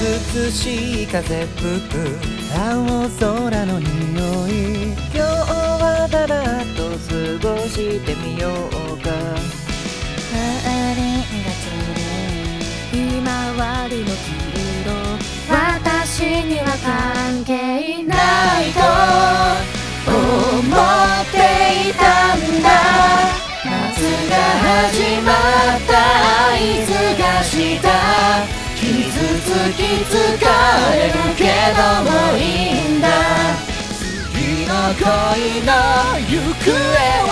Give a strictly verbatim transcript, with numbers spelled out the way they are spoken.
涼しい風吹く青空の匂い、今日はだらっと過ごしてみようか。 あれがちょうどひまわりの黄色、私には関係ないと思っていたんだ。夏が始まった合図がした。傷つき疲れるけどもいいんだ。 次の恋の行方